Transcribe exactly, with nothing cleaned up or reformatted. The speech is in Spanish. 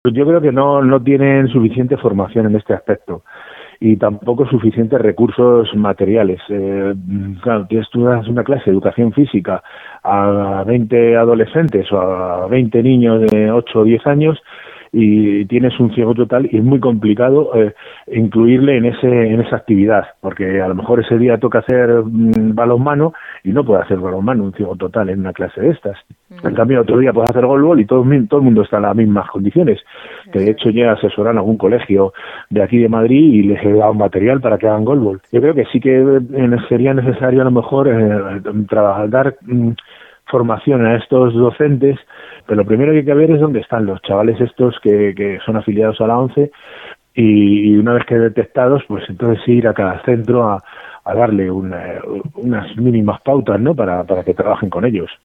Pues yo creo que no, no tienen suficiente formación en este aspecto y tampoco suficientes recursos materiales. Eh, claro, tienes tú das una clase de educación física a veinte adolescentes o a veinte niños de ocho o diez años y tienes un ciego total y es muy complicado eh, incluirle en ese en esa actividad, porque a lo mejor ese día toca hacer mm, balonmano y no puede hacer balonmano un ciego total en una clase de estas. Uh-huh. En cambio, otro día puede hacer golbol y todo, todo el mundo está en las mismas condiciones. Que de hecho ya asesoran a algún colegio de aquí de Madrid y les he dado material para que hagan golbol. Yo creo que sí que eh, sería necesario a lo mejor eh, trabajar, dar mm, formación a estos docentes, pero lo primero que hay que ver es dónde están los chavales estos que, que son afiliados a la ONCE y, y una vez que detectados, pues entonces ir a cada centro a, a darle una, unas mínimas pautas, ¿no? Para, para que trabajen con ellos.